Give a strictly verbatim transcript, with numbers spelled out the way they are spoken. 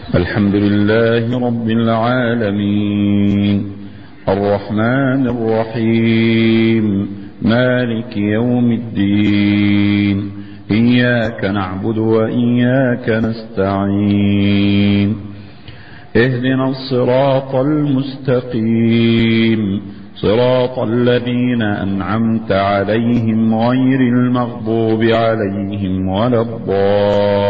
الحمد لله رب العالمين الرحمن الرحيم مالك يوم الدين إياك نعبد وإياك نستعين اهدنا الصراط المستقيم صراط الذين أنعمت عليهم غير المغضوب عليهم ولا الضالين